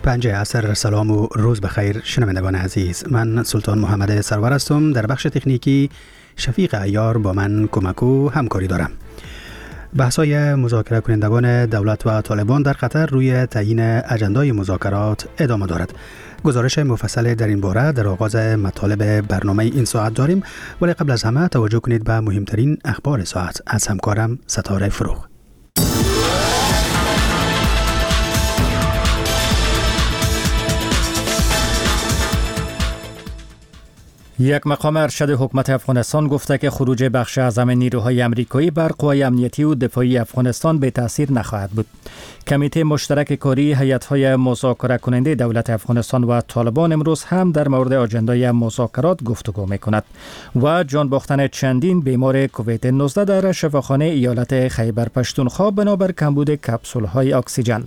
5 عصر. سلام و روز بخیر شنوندگان عزیز. من سلطان محمد سرور هستم. در بخش تکنیکی شفیق عیار با من کمک و همکاری دارم. بحث‌های مذاکره کنندگان دولت و طالبان در قطر روی تعیین اجندای مذاکرات ادامه دارد. گزارش مفصل در این باره در آغاز مطالب برنامه این ساعت داریم، ولی قبل از همه توجه کنید به مهمترین اخبار ساعت از همکارم ستاره فروغ. یک مقام ارشد حکومت افغانستان گفته که خروج بخش اعظم نیروهای امریکایی بر قوای امنیتی و دفاعی افغانستان به تاثیر نخواهد بود. کمیته مشترک کاری هیئت‌های مذاکره کننده دولت افغانستان و طالبان امروز هم در مورد آجندای مذاکرات گفتگو می‌کند و جان باختن چندین بیمار کووید 19 در شفاخانه ایالت خیبر پشتونخوا بنابر کمبود کپسول‌های اکسیژن.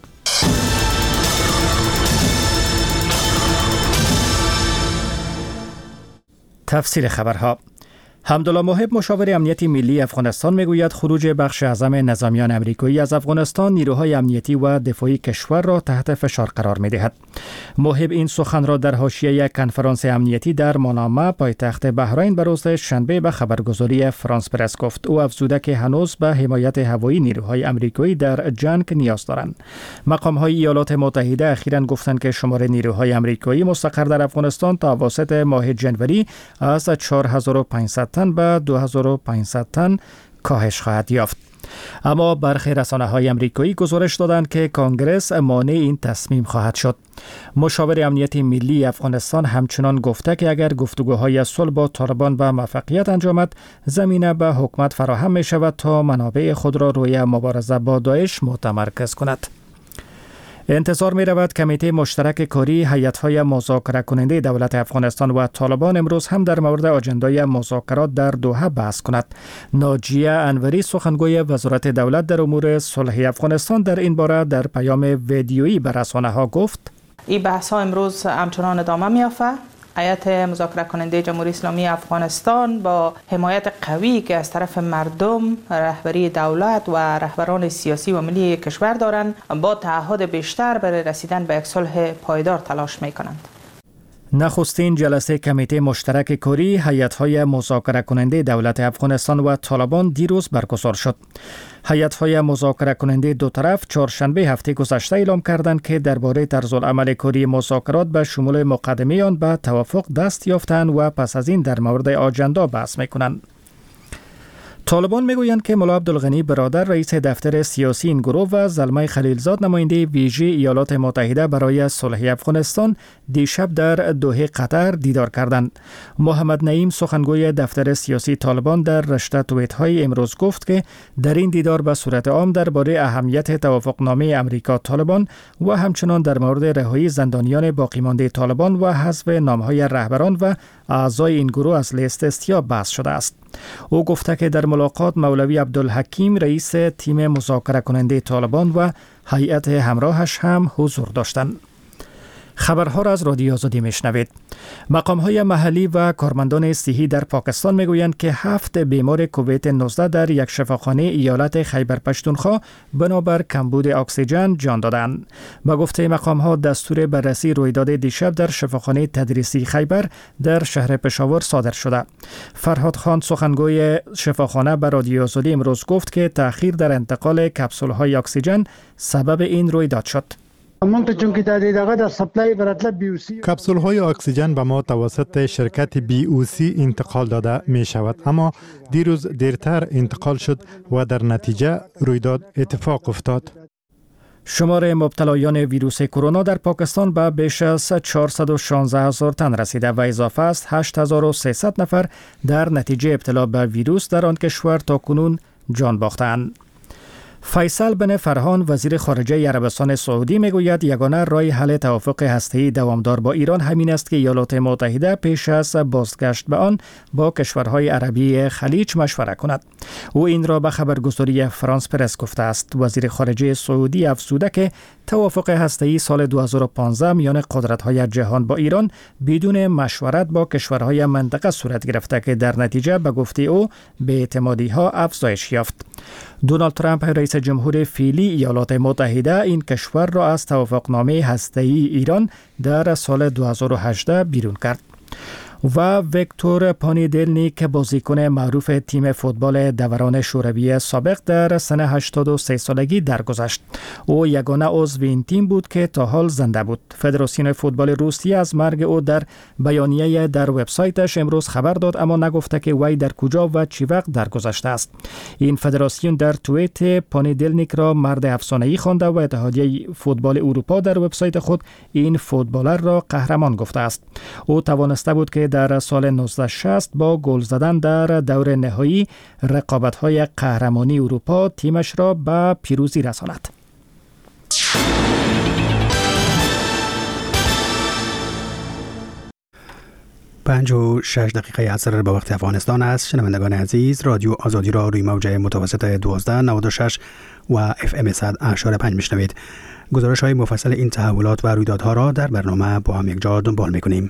تفصیل خبرها. حمدالله موهب مشاور امنیت ملی افغانستان میگوید خروج بخش اعظم نظامیان امریکایی از افغانستان نیروهای امنیتی و دفاعی کشور را تحت فشار قرار میدهد. موهب این سخن را در حاشیه یک کنفرانس امنیتی در ماناما پایتخت بحرین به روز شنبه به خبرگزاری فرانس پرس گفت. او افزوده که هنوز به حمایت هوایی نیروهای امریکایی در جنگ نیاز دارند. مقام‌های ایالات متحده اخیراً گفتند که شمار نیروهای امریکایی مستقر در افغانستان تا اواسط ماه جنوری از 4500 تن به 2500 تن کاهش خواهد یافت. اما برخی رسانه‌های امریکایی گزارش دادند که کنگره مانع این تصمیم خواهد شد. مشاور امنیت ملی افغانستان همچنان گفته که اگر گفتگوهای صلح با طالبان به موفقیت انجامد، زمینه به حکومت فراهم می شود تا منابع خود را روی مبارزه با داعش متمرکز کند. انتظار می رود کمیته مشترک کاری هیئت‌های مذاکره کننده دولت افغانستان و طالبان امروز هم در مورد آجندای مذاکرات در دوحه بحث کند. ناجیه انوری سخنگوی وزارت دولت در امور صلح افغانستان در این باره در پیام ویدیویی به رسانه‌ها گفت: این بحث‌ها امروز همچنان ادامه می‌یافته. هیئت مذاکره کننده جمهوری اسلامی افغانستان با حمایت قوی که از طرف مردم، رهبری دولت و رهبران سیاسی و ملی کشور دارند، با تعهد بیشتر برای رسیدن به یک صلح پایدار تلاش می‌کنند. نخستین جلسه کمیته مشترک کاری هیئت‌های مذاکره کننده دولت افغانستان و طالبان دیروز برگزار شد. هیئت‌های مذاکره کننده دو طرف چهارشنبه هفته گذشته اعلام کردند که درباره طرزالعمل کاری مذاکرات به شمول مقدمه آن به توافق دست یافتند و پس از این در مورد آجندا بحث می‌کنند. طالبان میگویند که ملا عبدالغنی برادر رئیس دفتر سیاسی این گروه و زلمه خلیلزاد نماینده ویژه ایالات متحده برای صلح افغانستان دیشب در دوحه قطر دیدار کردند. محمد نعیم سخنگوی دفتر سیاسی طالبان در رشته توییت‌های امروز گفت که در این دیدار به صورت عام درباره اهمیت توافقنامه امریکا طالبان و همچنان در مورد رهایی زندانیان باقی مانده طالبان و حذف نام‌های رهبران و اعضای این گروه از لیست استیاب بحث شده است. او گفته که در ملاقات مولوی عبدالحکیم رئیس تیم مذاکره کننده طالبان و هیئت همراهش هم حضور داشتند. خبرها را از رادیو آزادی میشنوید. مقام‌های محلی و کارمندان صحی در پاکستان میگویند که 7 بیمار کووید 19 در یک شفاخانه ایالت خیبر پشتونخوا بنابر کمبود اکسیژن جان دادند. به گفته مقام‌ها دستور بررسی رویداد دیشب در شفاخانه تدریسی خیبر در شهر پشاور صادر شده. فرهاد خان سخنگوی شفاخانه به رادیو آزادی امروز گفت که تأخیر در انتقال کپسول‌های اکسیژن سبب این رویداد شد. کپسول های اکسیژن به ما توسط شرکت BOC انتقال داده می شود، اما دیروز دیرتر انتقال شد و در نتیجه رویداد اتفاق افتاد. شمار مبتلایان ویروس کرونا در پاکستان به بیش از 416,000 تن رسیده و اضافه است 8,300 نفر در نتیجه ابتلا به ویروس در آن کشور تاکنون جان باختند. فیصل بن فرحان وزیر خارجه عربستان سعودی میگوید یگانه راه حل توافق هسته‌ای دوامدار با ایران همین است که ایالات متحده پیش از بازگشت به آن با کشورهای عربی خلیج مشوره کند. او این را به خبرگزاری فرانس پرس گفته است. وزیر خارجه سعودی افزوده که توافق هسته‌ای سال 2015 میان قدرت‌های جهان با ایران بدون مشورت با کشورهای منطقه صورت گرفته که در نتیجه به گفته او بی‌اعتمادی‌ها افزایش یافت. دونالد ترامپ رئیس جمهور فعلی ایالات متحده این کشور را از توافقنامه هسته‌ای ایران در سال 2018 بیرون کرد. و ویکتور پانیدلنیک بازیکن معروف تیم فوتبال دوران شوروی سابق در سن 83 سالگی درگذشت. او یگانه عضو این تیم بود که تا حال زنده بود. فدراسیون فوتبال روسیه از مرگ او در بیانیه در وبسایتش امروز خبر داد، اما نگفته که وی در کجا و چی وقت درگذشته است. این فدراسیون در توییت پانیدلنیک را مرد افسانه‌ای خوانده و اتحادیه فوتبال اروپا در وبسایت خود این فوتبالر را قهرمان گفته است. او توانسته بود که در سال 1960 با گل زدن در دور نهایی رقابت‌های قهرمانی اروپا تیمش را به پیروزی رساند. 5:06 عصر به وقت افغانستان است. شنوندگان عزیز، رادیو آزادی را روی موج متوسط 1296 و FM 100.5 میشنوید. گزارش های مفصل این تحولات و رویدادها را در برنامه با هم یک جا دنبال میکنیم.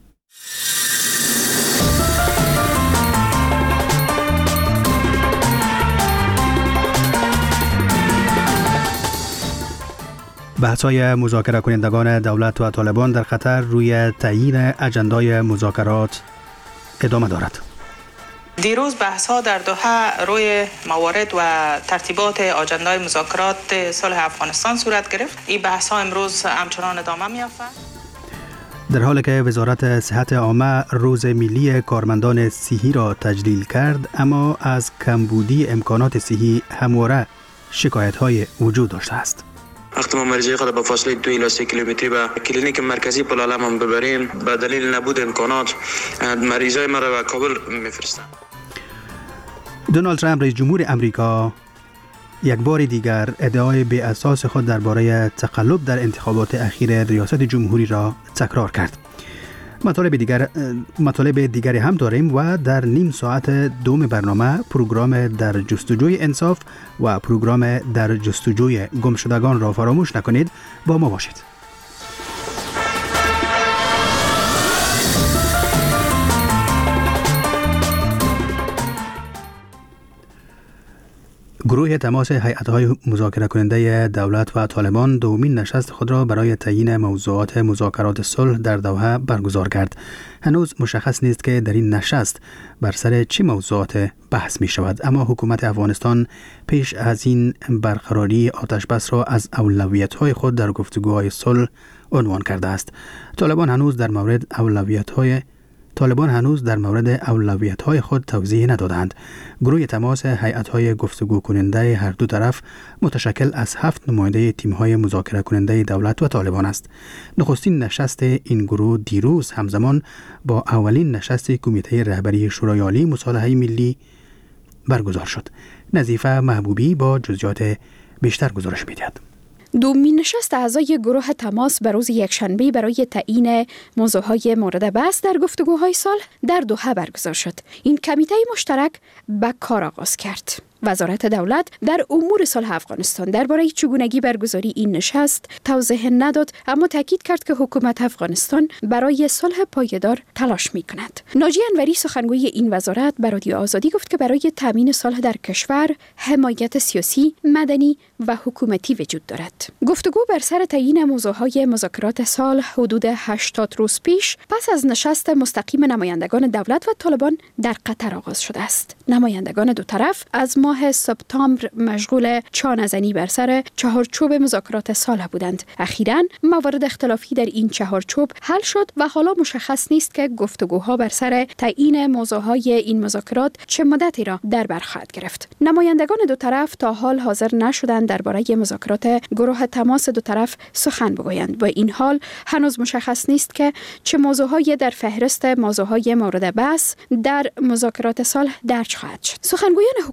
بحث‌های مذاکره کنندگان دولت و طالبان در قطر روی تعیین اجندای مذاکرات ادامه دارد. دیروز بحث‌ها در دوحه روی موارد و ترتیبات اجندای مذاکرات صلح افغانستان صورت گرفت. این بحث‌ها امروز همچنان ادامه می‌یافت. در حالی که وزارت صحت عامه روز ملی کارمندان صحی را تجلیل کرد، اما از کمبودی امکانات صحی همواره شکایت‌های وجود داشته است. وقتی ما مریضی خود به فاصله 2 الی 3 کیلومتری به کلینیک مرکزی پلالم هم ببریم، به دلیل نبود امکانات مریضای ما را به کابل میفرستند. دونالد ترامپ رئیس جمهور امریکا یک بار دیگر ادعای بی اساس خود درباره تقلب در انتخابات اخیر ریاست جمهوری را تکرار کرد. مطالب دیگری هم داریم و در نیم ساعت دوم برنامه پروگرام در جستجوی انصاف و پروگرام در جستجوی گمشدگان را فراموش نکنید. با ما باشید. گروه تماس هیئت‌های مذاکره کننده دولت و طالبان دومین نشست خود را برای تعیین موضوعات مذاکرات صلح در دوحه برگزار کرد. هنوز مشخص نیست که در این نشست بر سر چه موضوعات بحث می شود، اما حکومت افغانستان پیش از این برقراری آتش بس را از اولویت‌های خود در گفتگوهای صلح عنوان کرده است. طالبان هنوز در مورد اولویت‌های خود توضیح ندادند. گروه تماس هیئت‌های گفتگو کننده هر دو طرف متشکل از 7 نماینده تیم‌های مذاکره کننده دولت و طالبان است. نخستین نشست این گروه دیروز همزمان با اولین نشست کمیته رهبری شورای عالی مصالحه ملی برگزار شد. نظیفه محبوبی با جزئیات بیشتر گزارش می‌دهد. دومین نشست اعضای گروه تماس به روز یکشنبه برای تعیین موضوعهای مورد بحث در گفتگوهای صلح در دوحه برگزار شد. این کمیته مشترک به کار آغاز کرد. وزارت دولت در امور صلح افغانستان درباره چگونگی برگزاری این نشست توضیح نداد، اما تاکید کرد که حکومت افغانستان برای صلح پایدار تلاش می‌کند. ناجی انوری سخنگوی این وزارت به رادیو آزادی گفت که برای تامین صلح در کشور حمایت سیاسی، مدنی و حکومتی وجود دارد. گفتگو بر سر تعیین موضوعهای مذاکرات صلح حدود 80 روز پیش پس از نشست مستقیم نمایندگان دولت و طالبان در قطر آغاز شده است. نمایندگان دو طرف از ماه سپتامبر مشغول چانه‌زنی بر سر چهارچوب مذاکرات صلح بودند. اخیراً موارد اختلافی در این چهارچوب حل شد و حالا مشخص نیست که گفتگوها بر سر تعیین موضوعهای این مذاکرات چه مدتی را در بر خواهد گرفت. نمایندگان دو طرف تا حال حاضر نشدند درباره مذاکرات گروه تماس دو طرف سخن بگویند. با این حال هنوز مشخص نیست که چه موضوعهای در فهرست موضوعهای مورد بحث در مذاکرات صلح درج خواهد شد. سخنگویان حکومت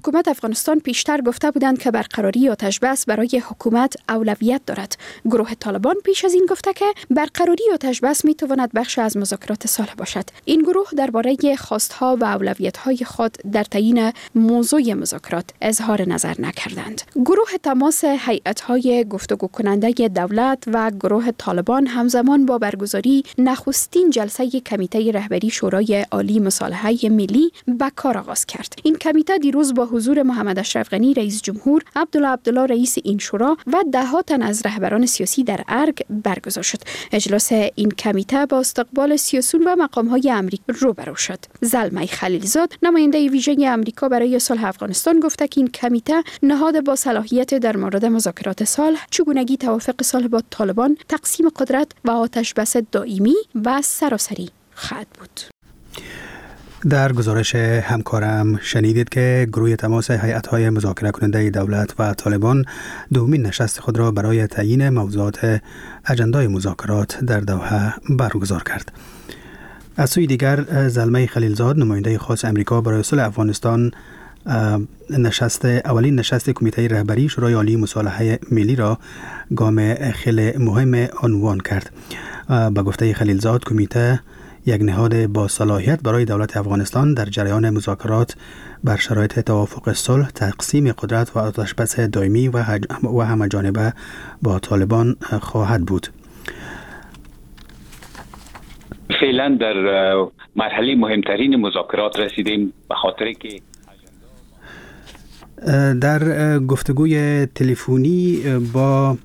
افغانستان پیشتر گفته بودند که برقراری آتش بس برای حکومت اولویت دارد. گروه طالبان پیش از این گفته که برقراری آتش بس می تواند بخش از مذاکرات صلح باشد. این گروه درباره خواستها و اولویت‌های خود در تعیین موضوع مذاکرات اظهار نظر نکردند. گروه تماس هیئت‌های گفتگو کننده دولت و گروه طالبان همزمان با برگزاری نخستین جلسه کمیته رهبری شورای عالی مصالحه ملی به کار آغاز کرد. این کمیته دیروز با حضور محمد اشرف غنی رئیس جمهور، عبدالله رئیس این شورا و ده‌ها تن از رهبران سیاسی در ارگ برگزار شد. اجلاس این کمیته با استقبال سیاسیون و مقام‌های امریکا روبرو شد. زلمه خلیلزاد، نماینده ویژه امریکا برای صلح افغانستان، گفته که این کمیته نهاد با صلاحیت در مورد مذاکرات صلح، چگونگی توافق صلح با طالبان، تقسیم قدرت و آتش بس دائمی و سراسری خواهد بود. در گزارش همکارم شنیدید که گروه تماس هیئت‌های مذاکره کننده دولت و طالبان دومین نشست خود را برای تعیین موضوعات اجندای مذاکرات در دوحه برگزار کرد. از سوی دیگر زلمه خلیلزاد، نماینده خاص امریکا برای صلح افغانستان، اولین نشست کمیته رهبری شورای عالی مصالحه ملی را گام خیلی مهم عنوان کرد. با گفته خلیلزاد، کمیته یک نهاد با صلاحیت برای دولت افغانستان در جریان مذاکرات بر شرایط توافق صلح، تقسیم قدرت و آتش‌بس دائمی و همه‌جانبه با طالبان خواهد بود. فعلا در مرحله مهمترین مذاکرات رسیدیم، به خاطر که در گفتگوی تلفنی با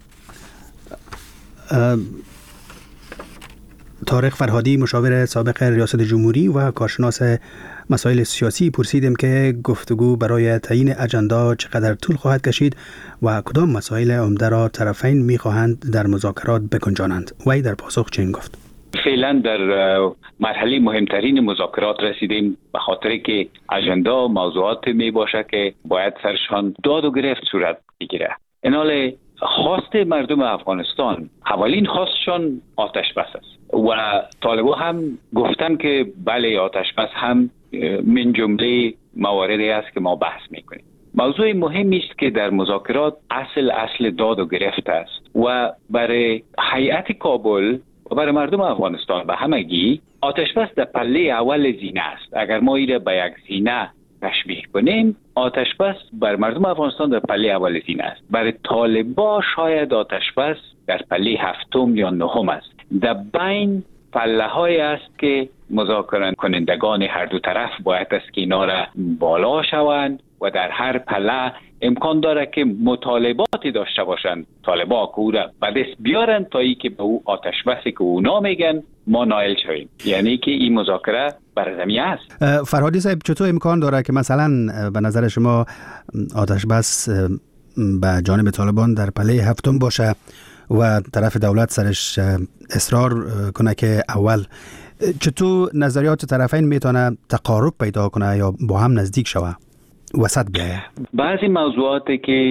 طارق فرهادی، مشاور سابق ریاست جمهوری و کارشناس مسائل سیاسی، پرسیدیم که گفتگو برای تعیین اجندا چقدر طول خواهد کشید و کدام مسائل عمده را طرفین می‌خواهند در مذاکرات بگنجانند. وی در پاسخ چنین گفت: فعلا در مرحله مهمترین مذاکرات رسیدیم، به خاطر که اجندا موضوعات می باشه که باید سرشان داد و گرفت صورت بگیره. اینال خواست مردم افغانستان، اولین خواستشان آتش بس است و طالبان هم گفتن که بله، آتش بس هم من جمله مواردی است که ما بحث میکنیم. موضوع مهمی است که در مذاکرات اصل داد و گرفت است و برای هیئت کابل و برای مردم افغانستان و همگی آتش بس در پله اول زینه است. اگر ما ایره به یک زینه تشبیه کنیم، آتش بس بر مردم افغانستان در پله اول زینه است. برای طالبان شاید آتش بس در پله هفتم یا نهم است. در بین پله های است که مذاکره کنندگان هر دو طرف باید است که اینا را بالا شوند و در هر پله امکان داره که مطالباتی داشته باشند طالبان که او را به دست بیارن تا ای که به او آتش بسی که اونا میگن ما نائل شویم. یعنی که این مذاکره برزمی است. فرهادی صاحب، چطور امکان داره که مثلا به نظر شما آتش بس به جانب طالبان در پله هفتم باشه و طرف دولت سرش اصرار کنه که اول؟ چطور نظریات طرفین میتونه تقارب پیدا کنه یا با هم نزدیک شوه، وسط بیایه؟ بعضی موضوعاتی که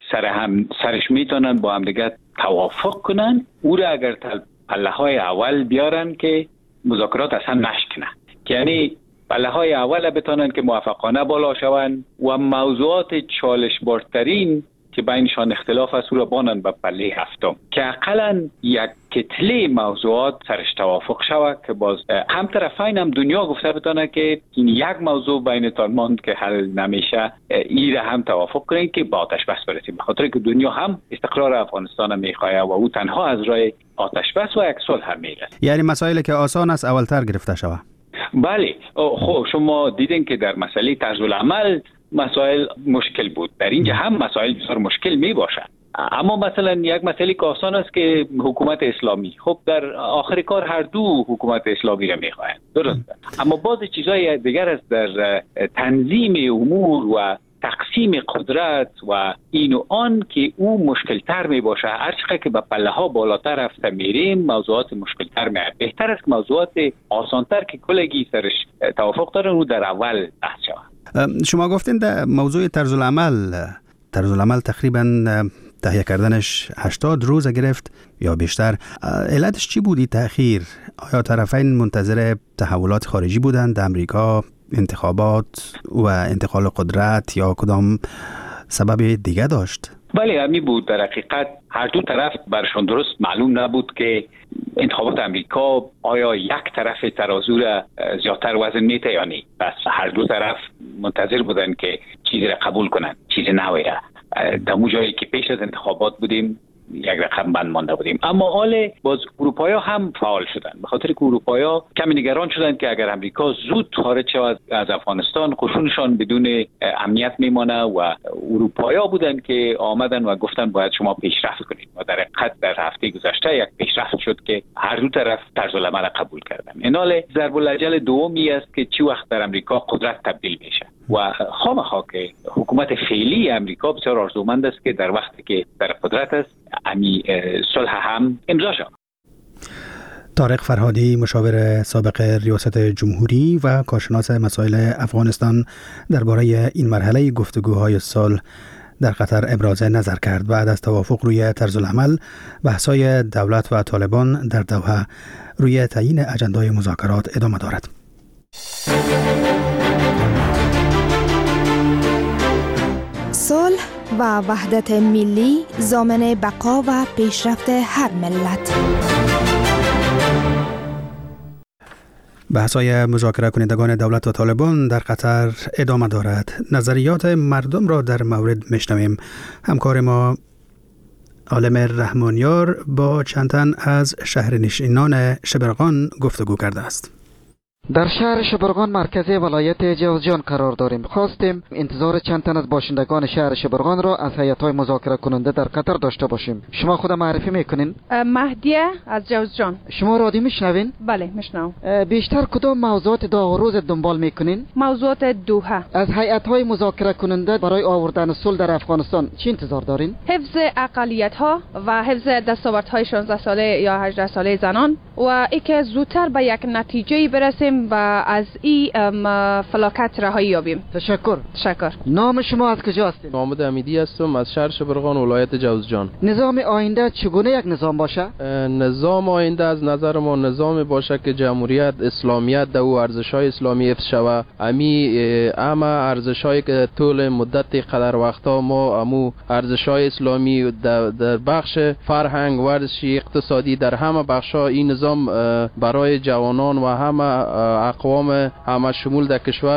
سرش میتونن با هم دیگه توافق کنن، او را اگر پله های اول بیارن که مذاکرات اصلا نشکنه، یعنی پله های اول بتونن که موافقانه بالا شون و موضوعات چالش بارترین که بینشان اختلاف است او را بانن به پله هفتم که اقلا یک کتله موضوعات سرش توافق شود که باز هم طرفین هم دنیا گفته بتونه که این یک موضوع بین طالبان که حل نمیشه ایره هم توافق کنن که با آتش بس برسیم، بخاطر که دنیا هم استقرار افغانستان میخواه و او تنها از راه آتش بس و یک صلح هم میرسه. یعنی مسائلی که آسان است اولتر گرفته شود. بله، خب شما دیدین که در مسئله طرز العمل مسائل مشکل بود، در اینجا هم مسائل بسیار مشکل می باشد. اما مثلا یک مسئله که آسان است که حکومت اسلامی، خب در آخر کار هر دو حکومت اسلامی را میخواهند، درست؟ اما بعض چیزای دیگر است در تنظیم امور و تقسیم قدرت و این و آن که او مشکل تر می باشه. هر چقدر که به پله ها بالاتر رفته میریم موضوعات مشکل تر می. بهتر است که موضوعات آسان تر که کلگی سرش توافق دارن رو در اول بحث شود. شما گفتین در موضوع طرز العمل تقریبا تهیه کردنش 80 روز گرفت یا بیشتر. علتش چی بودی تأخیر؟ آیا طرفین منتظر تحولات خارجی بودند، امریکا انتخابات و انتقال قدرت یا کدام سبب دیگه داشت؟ بله همی بود. در حقیقت هر دو طرف برشان درست معلوم نبود که انتخابات امریکا آیا یک طرف ترازو را زیادتر وزن میته یا نه. پس هر دو طرف منتظر بودن که چیزی را قبول کنن، چیز نوی را. در اون جایی که پیش از انتخابات بودیم یک رقم بند مانده بودیم. اما حال باز اروپایا هم فعال شدن، به خاطر که اروپایا کمی نگران شدن که اگر امریکا زود خارج شود از افغانستان قشونشان بدون امنیت میمانه و اروپایا بودن که آمدن و گفتن باید شما پیشرفت کنید و در حقیقت در هفته گذشته یک پیشرفت شد که هر دو طرف طرز العمل قبول کردن. این حال ضرب الاجل دومی است که چی وقت در امریکا قدرت تبدیل میشه و خامخا که حکومت فعلی امریکا بسیار آرزومند است که در وقتی که در قدرت است امی صلح هم امضا شد. طارق فرهادی مشاور سابق ریاست جمهوری و کارشناس مسائل افغانستان درباره این مرحله گفتگوهای صلح در قطر ابراز نظر کرد. بعد از توافق روی طرز العمل، بحث‌های دولت و طالبان در دوحه روی تعیین اجندای مذاکرات ادامه دارد. صلح و وحدت ملی ضامن بقا و پیشرفت هر ملت. بحث‌های مذاکره کنندگان دولت و طالبان در قطر ادامه دارد. نظریات مردم را در مورد میشنویم. همکار ما عالم رحمانیار با چند تن از شهرنشینان شبرغان گفتگو کرده است. در شهر شبرغان مرکز ولایت جوزجان قرار داریم. خواستیم انتظار چند تن از باشندگان شهر شبرغان را از هیئت‌های مذاکره کننده در قطر داشته باشیم. شما خود معرفی میکنین؟ مهدیه از جوزجان. شما رادیو میشنوین؟ بله میشنوم. بیشتر کدام موضوعات داغ روز دنبال میکنین؟ موضوعات دوحه. از هیئت‌های مذاکره کننده برای آوردن صلح در افغانستان چی انتظار دارین؟ حفظ اقلیت‌ها و حفظ دستاوردهای 16 ساله یا 18 ساله زنان و اینکه زودتر به یک نتیجه برسیم و از این فلاکت رهایی یابیم. تشکر. تشکر. نام شما از کجا هستید؟ محمد امیدی هستم از شهر شبرغان ولایت جوزجان. نظام آینده چگونه یک نظام باشه؟ نظام آینده از نظر ما نظام باشه که جمهوریت اسلامیت در او ارزش‌های اسلامی حفظ شود. اما ارزش‌هایی که طول مدت قدر وقتا ما امو ارزش‌های اسلامی در بخش فرهنگ، ورزشی، اقتصادی در همه بخش‌ها این نظام برای جوانان و همه اقوام همه شمول در کشور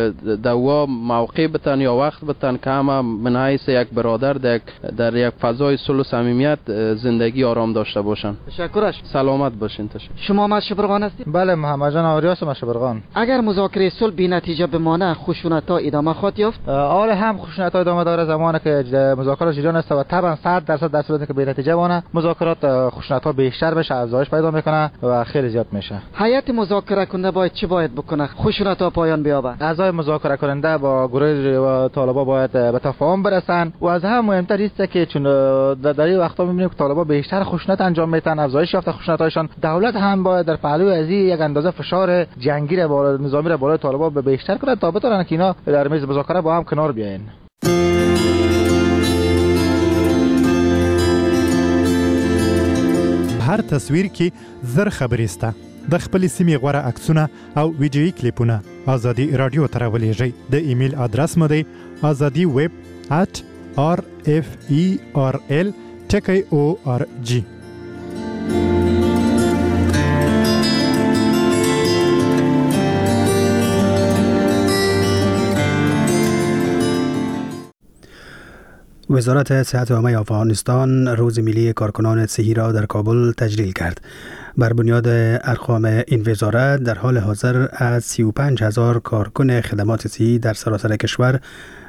دوا موقع بتن یا وقت بتن که همه من حیث یک برادر در یک فضای صلح و صمیمیت زندگی آرام داشته باشن. تشکرش. سلامت باشین. تشکر. شما از شبرغان هستید؟ بله محمد جان آریاس از شبرغان. اگر مذاکره صلح بی نتیجه بمانه خشونت‌ها ادامه خواهد یافت؟ آره هم خشونت‌ها ادامه داره زمانی که مذاکرات جریان است و طبعا 100% در صورتی که بی نتیجه بمانه مذاکرات خشونت‌ها بیشتر بشه، افزایش پیدا میکنه و خیلی زیاد میشه. هیئت مذاکره کننده چی باید بکنه خشونت‌ها پایان بیابه؟ اعضای مذاکره کننده با گروه طالبان باید به تفاهم برسن و از هم مهمتر است که چون در این وقتا می‌بینیم که طالبان بیشتر خشونت انجام میدن، افزایش یافته خشونت‌هایشان، دولت هم باید در پهلوی از یک اندازه فشار جنگی را بالا نظامی را بالای طالبان به بیشتر کنه تا بتونن که اینا در میز مذاکره با هم کنار بیاین. هر تصویر کې زر خبرې سته. د خپل سیمې غوره عکسونه او ویډیویي کلیپونه ازادي رادیو ته راولېږئ. د ایمیل ادرس مو دی azadiweb@referl.org. وزارت صحت عامه افغانستان روز ملی کارکنان صحی را در کابل تجلیل کرد. بر بنیاد ارقام این وزارت در حال حاضر از 35,000 کارکن خدمات صحی در سراسر کشور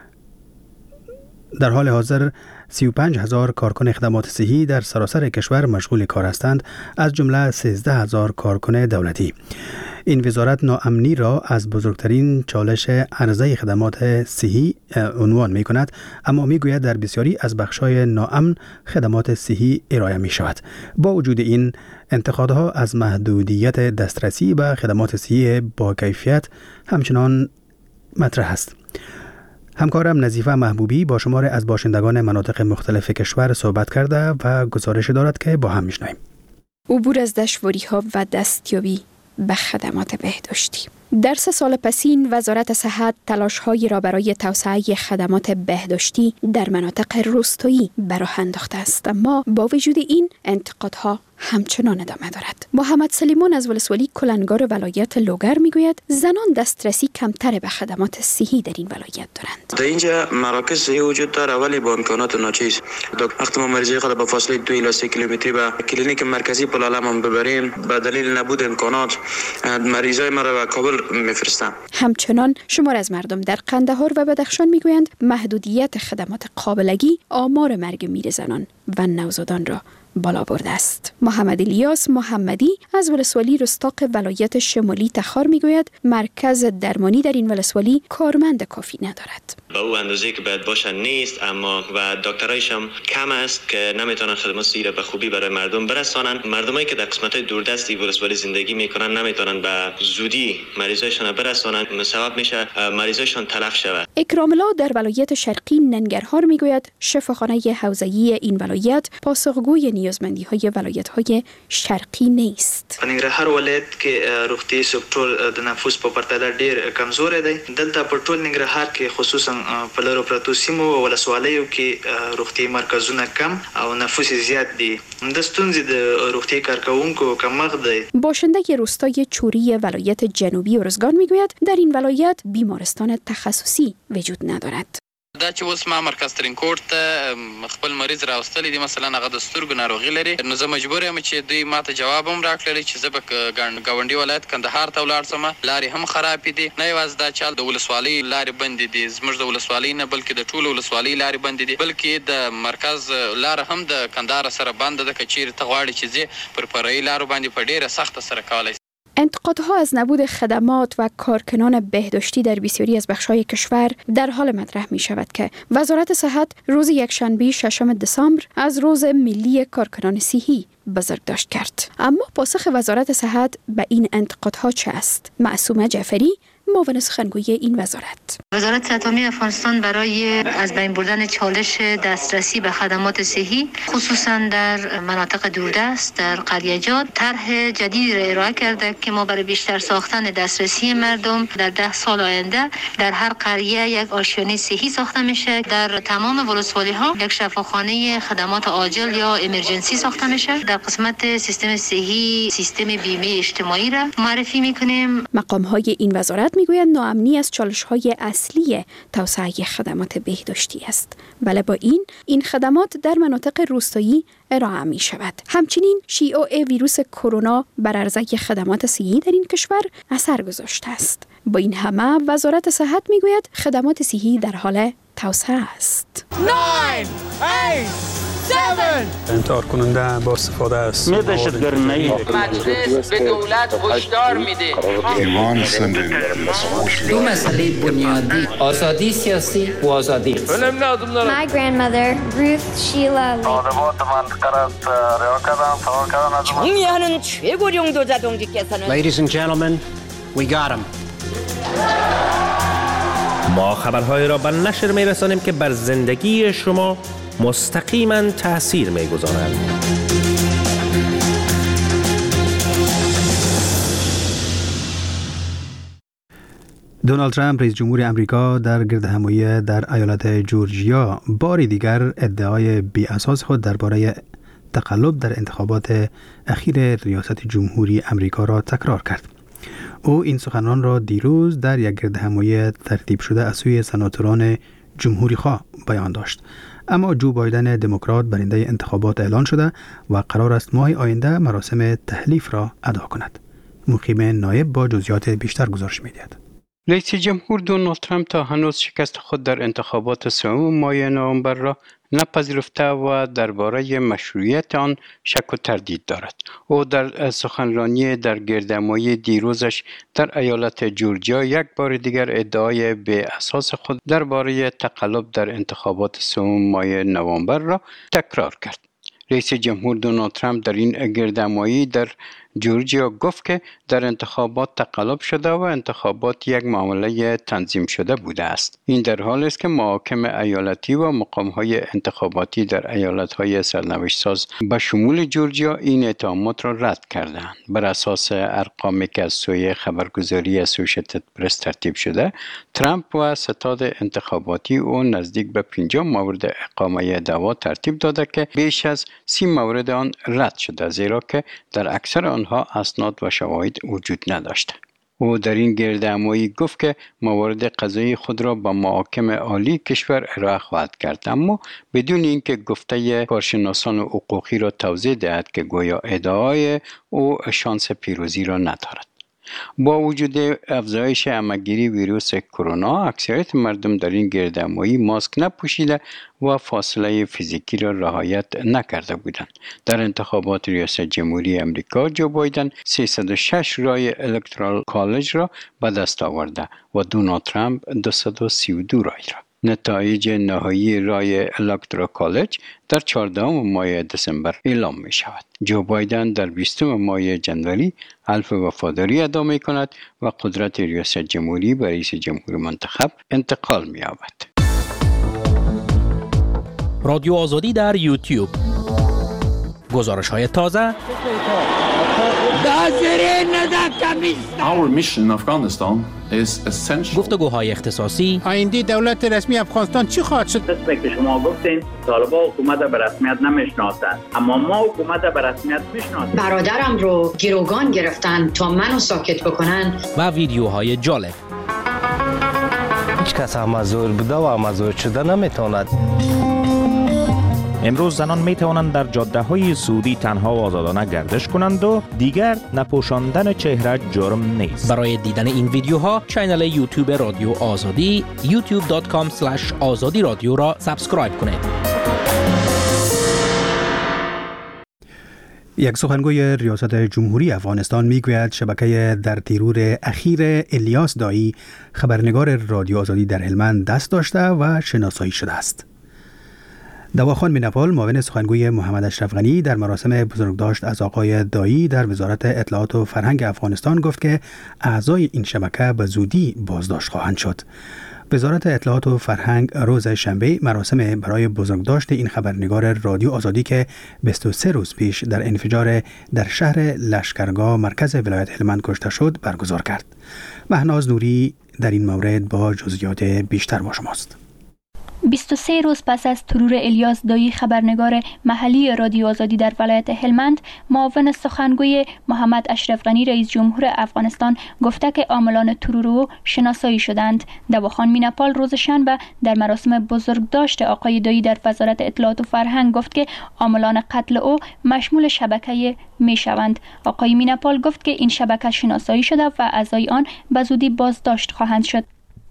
کارکن خدمات صحی در سراسر کشور مشغول کار هستند، از جمله 13,000 کارکن دولتی. این وزارت ناامنی را از بزرگترین چالش عرضه خدمات صحی عنوان می کند، اما می گوید در بسیاری از بخش‌های ناامن خدمات صحی ارائه می شود. با وجود این انتقادها از محدودیت دسترسی به خدمات صحی با کیفیت همچنان مطرح است. همکارم نظیفه محبوبی با شمار از باشندگان مناطق مختلف کشور صحبت کرده و گزارش دارد که با هم میشنویم. عبور از دشواری‌ها و دستیابی به خدمات بهداشتی. در 3 سال پسین وزارت صحت تلاش‌هایی را برای توسعه خدمات بهداشتی در مناطق روستایی به راه انداخته است، اما با وجود این انتقادها همچنان ادامه دارد. محمد سلیمان از ولسوالی کلنگار ولایت لوگر میگوید زنان دسترسی کمتر به خدمات صحی در این ولایت دارند. در اینجا مراکز صحی وجود داره ولی با امکانات ناچیز. وقتی ما مریضای خود به فاصله 2 الی 3 کیلومتری به کلینیک مرکزی پلالم هم ببریم، به دلیل نبود امکانات مریضای ما را به کابل میفرستند. همچنان شمار از مردم در قندهار و بدخشان میگویند محدودیت خدمات قابلگی آمار مرگ میر زنان و نوزادان را بالا برده است. محمد الیاس محمدی از ولسوالی رستاق ولایت شمالی تخار میگوید مرکز درمانی در این ولسوالی کارمند کافی ندارد. با او اندازه‌ای که باید باشه نیست، اما و دکترایش هم کم است که نمیتونن خدمات صحی را به خوبی برای مردم برسانن. مردمایی که در قسمت‌های دوردستی ولسوالی زندگی میکنن نمیتونن به زودی مریضایشان برسانن، سبب میشه مریضایشان تلف شود. اکرام الله در ولایت شرقی ننگرهار میگوید شفاخانه حوزه‌ای این ولایت پاسخگوی نیازمندی‌های ولایت‌های شرقی نیست. ننګرهار ولایت کې روغتي سکتور د نفوس په پرتله ډیر کمزور دی. دلته په ټول ننګرهار کې خصوصا په لرو پرتو سیمو او ولسوالیو کې روغتي مرکزونه کم او نفوس زیات دي. د ستونزې د روغتي کارکوونکو کمښت دی. باشنده روستای چوری ولایت جنوبی ارزگان میگوید در این ولایت بیمارستان تخصصی وجود ندارد. دا چې اوس ما مرکز ترینکوټ ته خپل مریض راوستلی دی، مثلا هغه د سترګو ناروغي لري، نو زه مجبور یم چې دوی ماته جواب هم راکړلی چې زه به ګاونډي ولایت کندهار ته ولاړ شم. لارې هم خرابې دي، نه یوازې دا چې د ولسوالۍ لارې بندې دي، زموږ د ولسوالۍ نه بلکې د ټولو ولسوالۍ لارې بندې دي، بلکې د مرکز لاره هم د کندهار سره بنده ده. که چیرې ته غواړې چې ځې پر فرعي لارو باندې په ډېره سخته سره کولی. انتقادها از نبود خدمات و کارکنان بهداشتی در بسیاری از بخش‌های کشور در حال مطرح می شود که وزارت صحت روز یکشنبه 6 دسامبر از روز ملی کارکنان صحی بزرگداشت کرد. اما پاسخ وزارت صحت به این انتقادها چه است؟ معصومه جعفری معاون سخنگوی این وزارت صحت عامه افغانستان برای از بین بردن چالش دسترسی به خدمات صحی خصوصا در مناطق دوردست در قریه‌جات طرح جدید را ارائه کرده که ما برای بیشتر ساختن دسترسی مردم در 10 سال آینده در هر قریه یک آشیانه صحی ساخته میشه. در تمام ولسوالی ها یک شفاخانه خدمات عاجل یا امرجنسی ساخته میشه. در قسمت سیستم صحی سیستم بیمه اجتماعی را معرفی میکنیم. مقام های این وزارت میگویند ناامنی از چالش‌های اصلی توسعه خدمات بهداشتی است. ولی با این خدمات در مناطق روستایی ارائه می شود. همچنین شیوع ویروس کرونا بر عرضه خدمات صحی در این کشور اثر گذاشته است. با این همه وزارت صحت میگوید خدمات صحی در حال توسعه است. 9 8 7 انتحار کننده با استفاده است. مجلس به دولت هشدار میده. دو مسئله بنیادی آزادی سیاسی و آزادی اقتصادی. My grandmother Ruth Sheila 정리하는 최고령 도자동지께서는 Ladies and gentlemen, we got him. ما خبرهای را به نشر می‌رسانیم که بر زندگی شما مستقیما تأثیر می‌گذارند. دونالد ترامپ رئیس جمهور امریکا در گردهمایی در ایالت جورجیا بار دیگر ادعای بی اساس خود درباره تقلب در انتخابات اخیر ریاست جمهوری امریکا را تکرار کرد. او این سخنان را دیروز در یک گردهمایی ترتیب شده از سوی سناتوران جمهوری خواه بیان داشت. اما جو بایدن دموکرات برنده انتخابات اعلان شده و قرار است ماه آینده مراسم تحلیف را ادا کند. مقیم نایب با جزئیات بیشتر گزارش می‌دهد. رئیس جمهور دونالد ترامپ تا هنوز شکست خود در انتخابات سوم ماه نوامبر را نپذیرفته و درباره مشروعیت آن شک و تردید دارد. او در سخنرانی در گردهمایی دیروزش در ایالت جورجیا یک بار دیگر ادعای به اساس خود درباره تقلب در انتخابات سوم ماه نوامبر را تکرار کرد. رئیس جمهور دونالد ترامپ در این گردهمایی در جورجیا گفت که در انتخابات تقلب شده و انتخابات یک معامله تنظیم شده بوده است. این در حالی است که محاکم ایالتی و مقام‌های انتخاباتی در ایالت‌های سرنوشت ساز به شمول جورجیا این اتهامات را رد کردند. بر اساس ارقامی که از سوی خبرگزاری اسوشیتد پرس ترتیب شده، ترامپ و ستاد انتخاباتی او نزدیک به 50 مورد اقامه دعوا ترتیب داده که بیش از 30 مورد آن رد شده، زیرا که در اکثر آنها اسناد و شواهد وجود نداشته. او در این گردهمایی گفت که موارد قضایی خود را به محاکم عالی کشور ارائه خواهد کرد، اما بدون اینکه گفته کارشناسان حقوقی را توضیح دهد که گویا ادعای او شانس پیروزی را ندارد. با وجود افزایش همه‌گیری ویروس کرونا، اکثریت مردم در این گردهمایی ماسک نپوشیده و فاصله فیزیکی را رعایت نکرده بودند. در انتخابات ریاست جمهوری امریکا، جو بایدن 306 رای الکترال کالج را به دست آورده و دونالد ترامپ 232 رای را. نتایج نهایی رای الکترال کالج در 14 ماه دسامبر اعلام می شود. جو بایدن در 20 ماه جنوری حلف وفاداری ادا می کند و قدرت ریاست جمهوری به رئیس جمهور منتخب انتقال می یابد. رادیو آزادی در یوتیوب. گزارش‌های تازه. Our mission in Afghanistan is essential. گفتگوهای اختصاصی. آینده دولت رسمی افغانستان چی خواهد شد؟ قسمی که شما گفتین طالبان حکومت به رسمیت نمیشناسند، اما ما حکومت به رسمیت میشناسیم. برادرم رو گروگان گرفتن تا منو ساکت بکنن. و ویدیوهای جالب. هیچ کس مزور بوده و مزور شده نمیتواند. امروز زنان می توانند در جاده های سعودی تنها و آزادانه گردش کنند و دیگر نپوشاندن چهره جرم نیست. برای دیدن این ویدیوها کانال یوتیوب رادیو آزادی youtube.com/azadi رادیو را سابسکرایب کنید. یک سخنگوی ریاست جمهوری افغانستان میگوید شبکه در تیرور اخیر الیاس دایی خبرنگار رادیو آزادی در هلمند دست داشته و شناسایی شده است. دواخان مینپال معاون سخنگوی محمد اشرف غنی در مراسم بزرگداشت از آقای دایی در وزارت اطلاعات و فرهنگ افغانستان گفت که اعضای این شبکه به زودی بازداشت خواهند شد. وزارت اطلاعات و فرهنگ روز شنبه مراسم برای بزرگداشت این خبرنگار رادیو آزادی که 23 روز پیش در انفجار در شهر لشکرگاه مرکز ولایت هلمند کشته شد برگزار کرد. مهناز نوری در این مورد با جزئیات بیشتر با شماست. 23 روز پس از ترور الیاس دایی خبرنگار محلی رادیو آزادی در ولایت هلمند، معاون سخنگوی محمد اشرف غنی رئیس جمهور افغانستان گفته که عاملان ترور او شناسایی شدند. دواخان مینپال روز شنبه در مراسم بزرگداشت آقای دایی در وزارت اطلاعات و فرهنگ گفت که عاملان قتل او مشمول شبکه می شوند. آقای مینپال گفت که این شبکه شناسایی شده و اعضای آن به زودی بازداشت خواهند شد.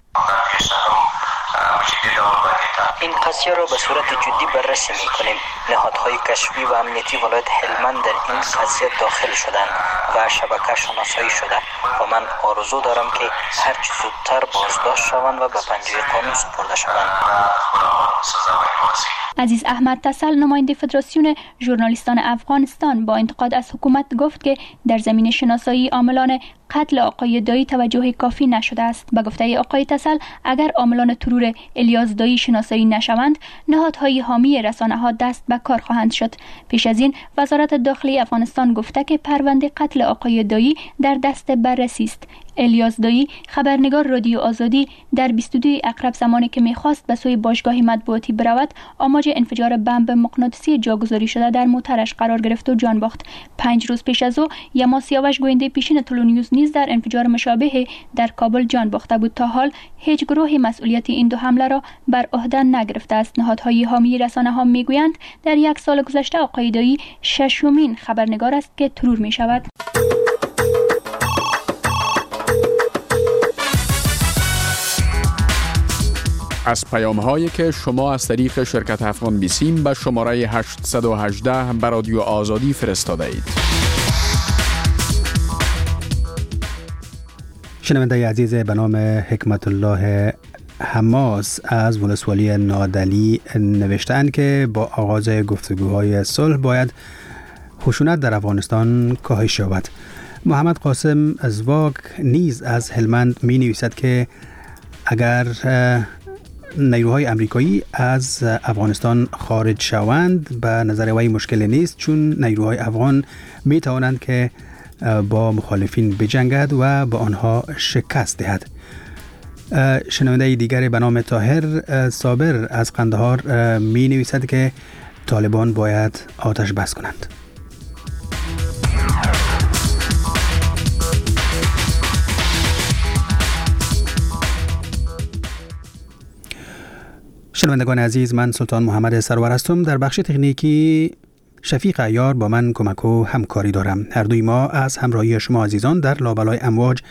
این قضیه را به صورت جدی بررسی می‌کنیم. نهادهای کشفی و امنیتی ولایت هلمند در این قضیه داخل شدند و شبکه شناسایی شده و من آرزو دارم که هر چه زودتر بازداشت شوند و به پنجه قانون سپرده شوند. عزیز احمد تسل نماینده فدراسیون ژورنالیستان افغانستان با انتقاد از حکومت گفت که در زمین شناسایی عاملان قتل آقای دایی توجه کافی نشده است. به گفته آقای تسل اگر عاملان ترور الیاس دایی شناسایی نشوند، نهادهای حامی رسانه‌ها دست به کار خواهند شد. پیش از این وزارت داخلی افغانستان گفته که پرونده قتل آقای دایی در دست بررسی است. الیاس دایی خبرنگار رادیو آزادی در 22 اقرب زمانی که می‌خواست به سوی باشگاه مطبوعاتی برود، آماج انفجار بمب مغناطیسی جاگذاری شده در موترش قرار گرفت و جان باخت. 5 روز پیش از او یما سیاوش گوینده پیشین تلونیوز نیز در انفجار مشابه در کابل جان باخته بود. تا حال هیچ گروهی مسئولیت این دو حمله را بر عهده نگرفته است. نهادهای حامی رسانه‌ها میگویند در 1 سال گذشته آقای دایی 6مین خبرنگار است که ترور می‌شود. از پیام‌هایی که شما از طریق شرکت افغان بیسیم به شماره 818 به رادیو آزادی فرستاده اید. شنونده عزیز به نام حکمت الله حماس از ولسوالی نادلی نوشتند که با آغاز گفتگوهای صلح باید خشونت در افغانستان کاهش یابد. محمد قاسم از واگ نیز از هلمند می نویسد که اگر نیروهای امریکایی از افغانستان خارج شوند به نظر وی مشکل نیست، چون نیروهای افغان می توانند که با مخالفین بجنگد و به آنها شکست دهد. شنونده دیگر به نام طاهر صابر از قندهار می نویسد که طالبان باید آتش بس کنند. شنوندگان عزیز، من سلطان محمد سرور هستم. در بخش تکنیکی شفیق عیار با من کمک و همکاری دارم. هر دوی ما از همراهی شما عزیزان در لابلای امواج